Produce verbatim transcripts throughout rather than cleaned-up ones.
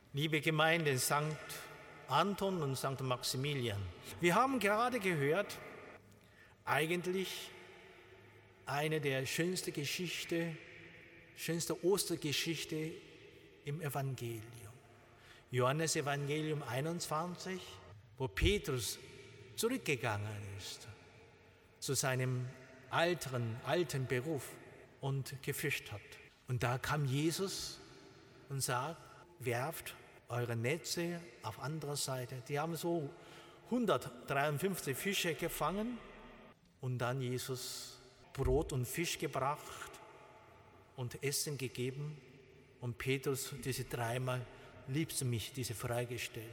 Liebe Gemeinde Sankt Anton und Sankt Maximilian, wir haben gerade gehört, eigentlich eine der schönsten Geschichte, schönste Ostergeschichte im Evangelium. Johannes Evangelium einundzwanzig, wo Petrus zurückgegangen ist zu seinem alten, alten Beruf und gefischt hat. Und da kam Jesus und sagt, werft eure Netze auf andere Seite. Die haben so hundertdreiundfünfzig Fische gefangen und dann Jesus Brot und Fisch gebracht und Essen gegeben und Petrus diese dreimal, liebst du mich, diese freigestellt.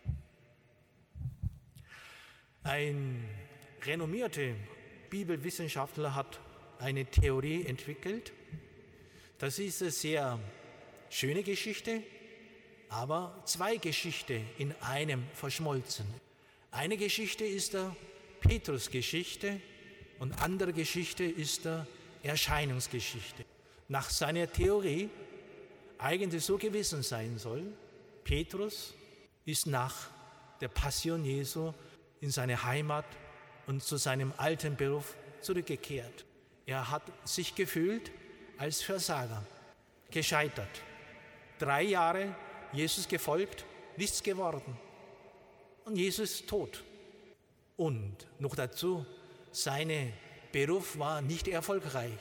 Ein renommierter Bibelwissenschaftler hat eine Theorie entwickelt. Das ist eine sehr schöne Geschichte, aber zwei Geschichten in einem verschmolzen. Eine Geschichte ist die Petrus-Geschichte und andere Geschichte ist die Erscheinungsgeschichte. Nach seiner Theorie eigentlich so gewesen sein soll, Petrus ist nach der Passion Jesu in seine Heimat und zu seinem alten Beruf zurückgekehrt. Er hat sich gefühlt als Versager, gescheitert. Drei Jahre Jesus gefolgt, nichts geworden. Und Jesus ist tot. Und noch dazu, sein Beruf war nicht erfolgreich.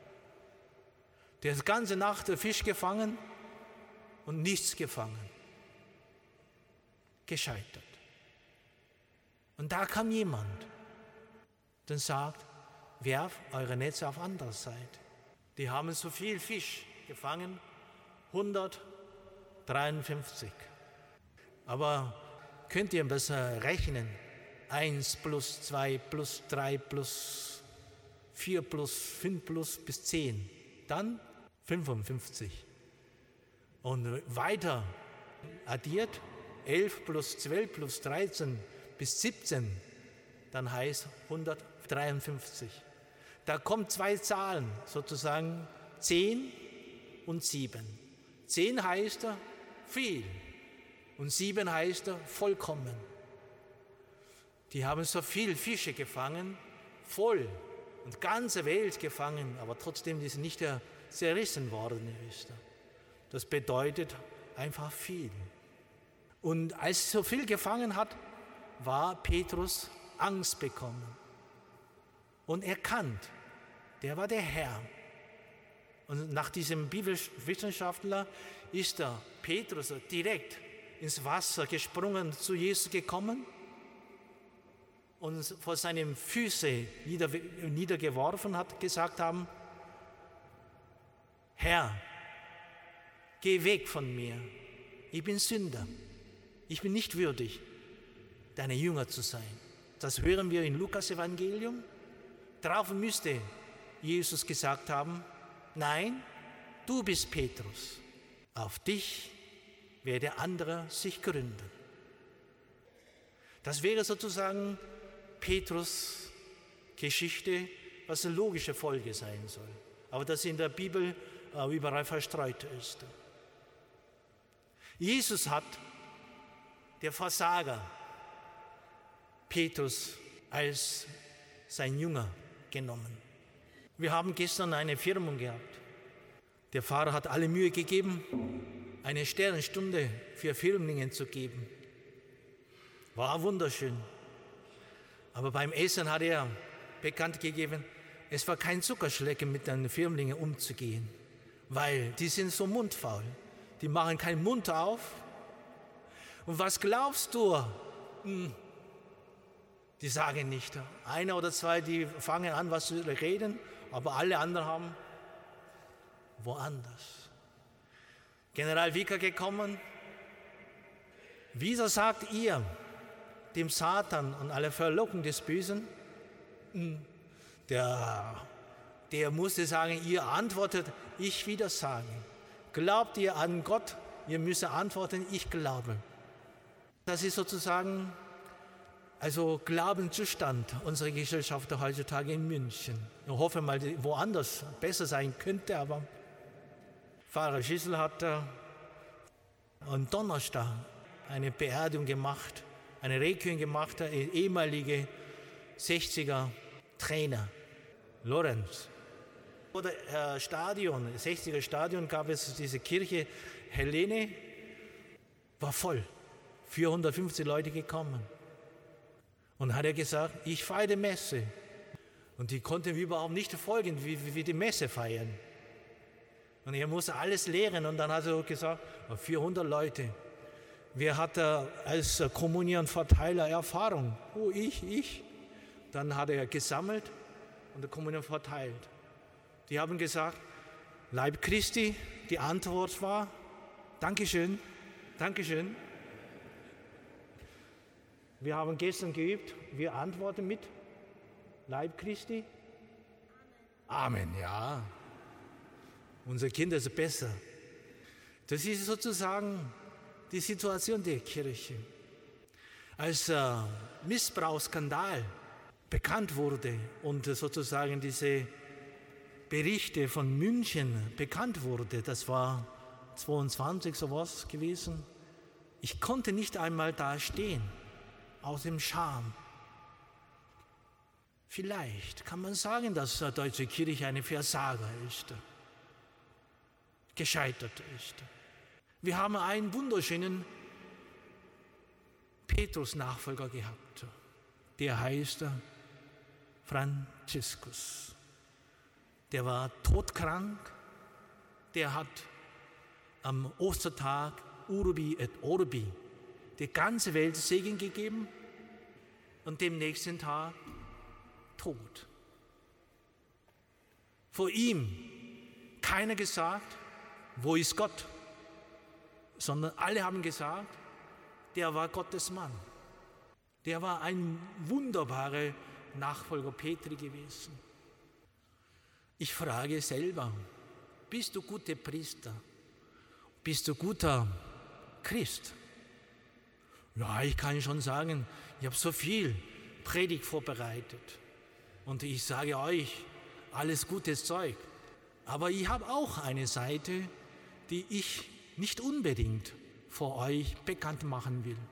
Der ganze Nacht Fisch gefangen und nichts gefangen. Gescheitert. Und da kam jemand und sagt, werft eure Netze auf andere Seite. Die haben so viel Fisch gefangen, hundertdreiundfünfzig. Aber könnt ihr besser rechnen? eins plus zwei plus drei plus vier plus fünf plus bis zehn. Dann fünfundfünfzig. Und weiter addiert, elf plus zwölf plus dreizehn bis siebzehn, dann heißt hundertdreiundfünfzig. Da kommen zwei Zahlen, sozusagen zehn und sieben. zehn heißt viel und sieben heißt vollkommen. Die haben so viel Fische gefangen, voll und ganze Welt gefangen, aber trotzdem ist nicht zerrissen worden. Das bedeutet einfach viel. Und als er so viel gefangen hat, war Petrus Angst bekommen und erkannt, der war der Herr. Und nach diesem Bibelwissenschaftler ist der Petrus direkt ins Wasser gesprungen, zu Jesus gekommen und vor seinen Füßen nieder, niedergeworfen hat, gesagt haben, Herr, geh weg von mir, ich bin Sünder, ich bin nicht würdig, deine Jünger zu sein. Das hören wir in Lukas Evangelium. Darauf müsste Jesus gesagt haben, nein, du bist Petrus, auf dich werde andere sich gründen. Das wäre sozusagen Petrus' Geschichte, was eine logische Folge sein soll, aber das in der Bibel überall verstreut ist. Jesus hat, der Versager, Petrus als sein Jünger genommen. Wir haben gestern eine Firmung gehabt. Der Pfarrer hat alle Mühe gegeben, eine Sternenstunde für Firmlinge zu geben. War wunderschön. Aber beim Essen hat er bekannt gegeben, es war kein Zuckerschlecken, mit den Firmlingen umzugehen, weil die sind so mundfaul. Die machen keinen Mund auf. Und was glaubst du? Hm. Die sagen nicht. Einer oder zwei, die fangen an, was zu reden, aber alle anderen haben woanders. General Wicker gekommen. Wieso sagt ihr dem Satan und alle Verlockung des Bösen? Der, der musste sagen, ihr antwortet, ich wieder sagen. Glaubt ihr an Gott? Ihr müsst antworten, ich glaube. Das ist sozusagen also Glaubenszustand unserer Gesellschaft heutzutage in München. Ich hoffe mal, woanders besser sein könnte, aber Pfarrer Schissel hat Und Donnerstag eine Beerdigung gemacht, eine Requiem gemacht, der ehemalige sechziger Trainer, Lorenz. Oder äh, Stadion, sechziger Stadion gab es diese Kirche, Helene, war voll, vierhundertfünfzig Leute gekommen. Und hat er gesagt, ich feiere die Messe. Und die konnten überhaupt nicht folgen, wie wir die Messe feiern. Und er musste alles lehren. Und dann hat er gesagt, vierhundert Leute. Wer hat da als Kommunionverteiler Erfahrung? Oh, ich, ich. Dann hat er gesammelt und die Kommunion verteilt. Die haben gesagt, Leib Christi. Die Antwort war, Dankeschön, Dankeschön. Wir haben gestern geübt, wir antworten mit Leib Christi. Amen, Amen, ja. Unsere Kinder sind besser. Das ist sozusagen die Situation der Kirche. Als äh, Missbrauchsskandal bekannt wurde und sozusagen diese Berichte von München bekannt wurde, das war zweiundzwanzig sowas gewesen, ich konnte nicht einmal da stehen, aus dem Scham. Vielleicht kann man sagen, dass die deutsche Kirche eine Versager ist, gescheitert ist. Wir haben einen wunderschönen Petrus-Nachfolger gehabt, der heißt Franziskus. Der war todkrank, der hat am Ostertag Urbi et Orbi die ganze Welt Segen gegeben und dem nächsten Tag tot. Vor ihm keiner gesagt, wo ist Gott? Sondern alle haben gesagt, der war Gottes Mann. Der war ein wunderbarer Nachfolger Petri gewesen. Ich frage selber, bist du guter Priester? Bist du guter Christ? Ja, ich kann schon sagen, ich habe so viel Predigt vorbereitet. Und ich sage euch, alles gutes Zeug. Aber ich habe auch eine Seite, die ich nicht unbedingt vor euch bekannt machen will.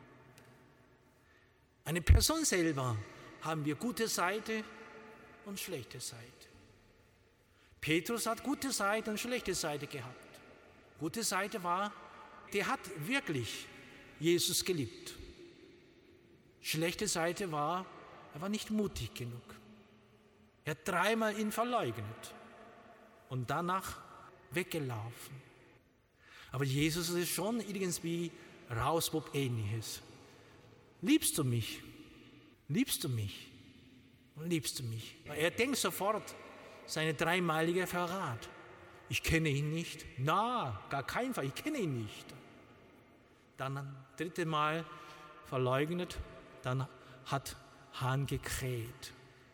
Eine Person selber haben wir gute Seite und schlechte Seite. Petrus hat gute Seite und schlechte Seite gehabt. Gute Seite war, der hat wirklich Jesus geliebt. Schlechte Seite war, er war nicht mutig genug. Er hat dreimal ihn verleugnet und danach weggelaufen. Aber Jesus ist schon irgendwie Rausbub Ähnliches. Liebst du mich? Liebst du mich? Liebst du mich? Er denkt sofort, seine dreimalige Verrat. Ich kenne ihn nicht. Na, gar keinen Fall, ich kenne ihn nicht. Dann das dritte Mal verleugnet, dann hat Hahn gekräht.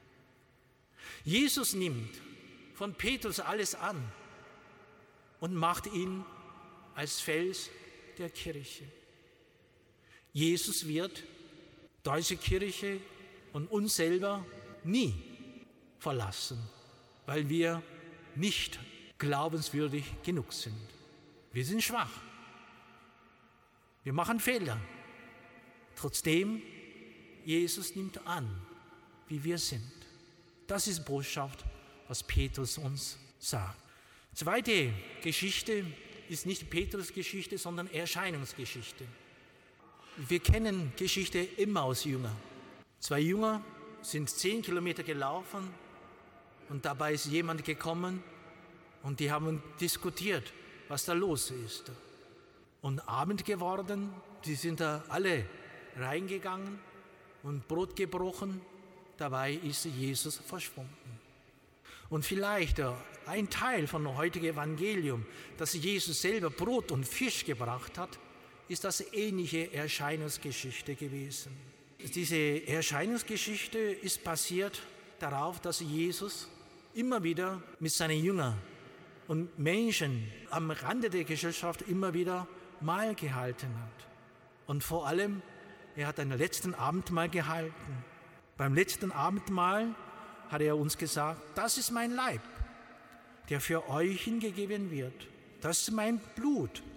Jesus nimmt von Petrus alles an und macht ihn als Fels der Kirche. Jesus wird deutsche Kirche und uns selber nie verlassen, weil wir nicht glaubenswürdig genug sind. Wir sind schwach. Wir machen Fehler. Trotzdem, Jesus nimmt an, wie wir sind. Das ist Botschaft, was Petrus uns sagt. Zweite Geschichte ist nicht Petrus-Geschichte, sondern Erscheinungsgeschichte. Wir kennen Geschichte Emmaus-Jünger. Zwei Jünger sind zehn Kilometer gelaufen und dabei ist jemand gekommen und die haben diskutiert, was da los ist. Und Abend geworden, die sind da alle reingegangen und Brot gebrochen, dabei ist Jesus verschwunden. Und vielleicht ein Teil von dem heutigen Evangelium, dass Jesus selber Brot und Fisch gebracht hat, ist das ähnliche Erscheinungsgeschichte gewesen. Diese Erscheinungsgeschichte ist basiert darauf, dass Jesus immer wieder mit seinen Jüngern und Menschen am Rande der Gesellschaft immer wieder Mahl gehalten hat. Und vor allem, er hat ein letzten Abendmahl gehalten. Beim letzten Abendmahl hat er uns gesagt, das ist mein Leib, der für euch hingegeben wird. Das ist mein Blut,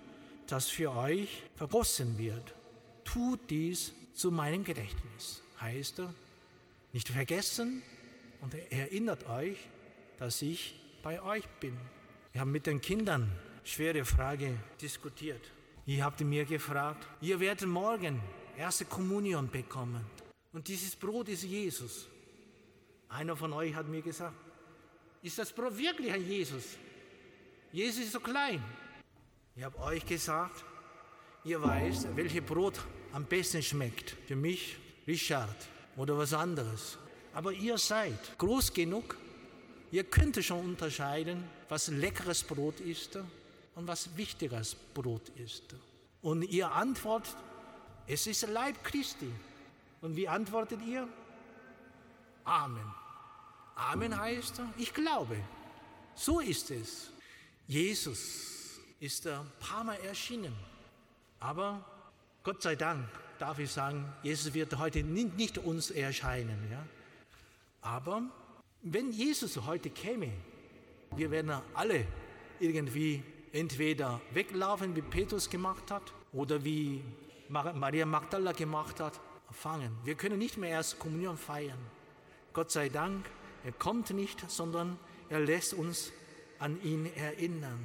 das für euch vergossen wird. Tut dies zu meinem Gedächtnis, heißt er. Nicht vergessen und erinnert euch, dass ich bei euch bin. Wir haben mit den Kindern schwere Frage diskutiert. Ihr habt mir gefragt, ihr werdet morgen erste Kommunion bekommen. Und dieses Brot ist Jesus. Einer von euch hat mir gesagt, ist das Brot wirklich ein Jesus? Jesus ist so klein. Ich habe euch gesagt, ihr weißt, welches Brot am besten schmeckt. Für mich Richard oder was anderes. Aber ihr seid groß genug, ihr könnt schon unterscheiden, was leckeres Brot ist und was wichtiges Brot ist. Und ihr antwortet, es ist Leib Christi. Und wie antwortet ihr? Amen. Amen heißt, ich glaube. So ist es. Jesus ist ein paar Mal erschienen. Aber Gott sei Dank darf ich sagen, Jesus wird heute nicht uns erscheinen. Ja? Aber wenn Jesus heute käme, wir werden alle irgendwie entweder weglaufen, wie Petrus gemacht hat, oder wie Maria Magdalena gemacht hat, fangen. Wir können nicht mehr erst Kommunion feiern. Gott sei Dank, er kommt nicht, sondern er lässt uns an ihn erinnern.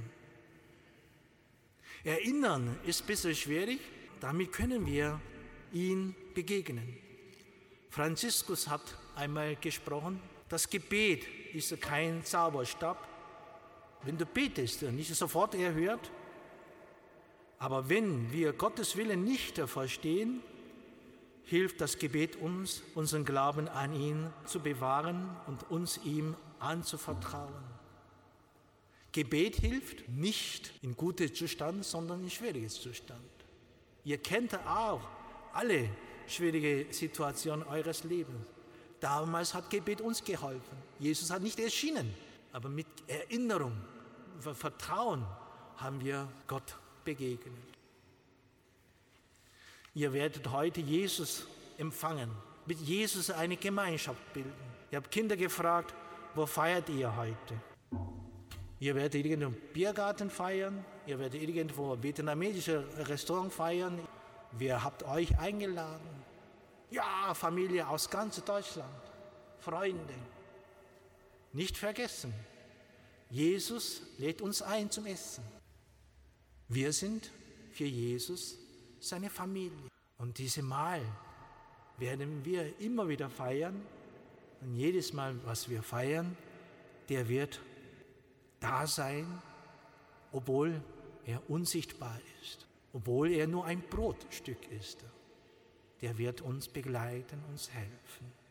Erinnern ist ein bisschen schwierig, damit können wir ihm begegnen. Franziskus hat einmal gesprochen, das Gebet ist kein Zauberstab. Wenn du betest, nicht sofort erhört, aber wenn wir Gottes Willen nicht verstehen, hilft das Gebet uns, unseren Glauben an ihn zu bewahren und uns ihm anzuvertrauen. Gebet hilft nicht in gutem Zustand, sondern in schwierigen Zustand. Ihr kennt auch alle schwierige Situationen eures Lebens. Damals hat Gebet uns geholfen. Jesus hat nicht erschienen, aber mit Erinnerung, Vertrauen haben wir Gott begegnet. Ihr werdet heute Jesus empfangen, mit Jesus eine Gemeinschaft bilden. Ich habe Kinder gefragt, wo feiert ihr heute? Ihr werdet irgendwo im Biergarten feiern, ihr werdet irgendwo ein vietnamesisches Restaurant feiern. Wer habt euch eingeladen? Ja, Familie aus ganz Deutschland, Freunde. Nicht vergessen, Jesus lädt uns ein zum Essen. Wir sind für Jesus seine Familie. Und diese Mahl werden wir immer wieder feiern. Und jedes Mal, was wir feiern, der wird da sein, obwohl er unsichtbar ist, obwohl er nur ein Brotstück ist. Der wird uns begleiten, uns helfen.